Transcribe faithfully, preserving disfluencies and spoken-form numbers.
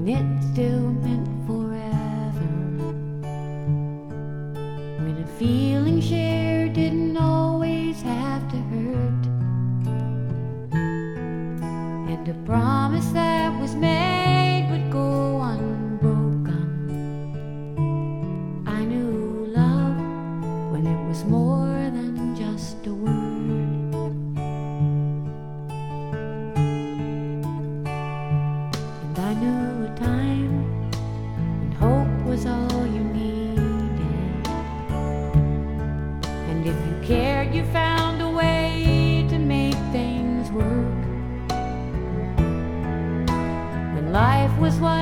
it still meant forever. When a feeling shared didn't always have to hurt, and a promise that was made would go unbroken. I knew love when it was more than just a word. And I knew a time when hope was all you needed, and if you cared, you found a way to make things work. When life was what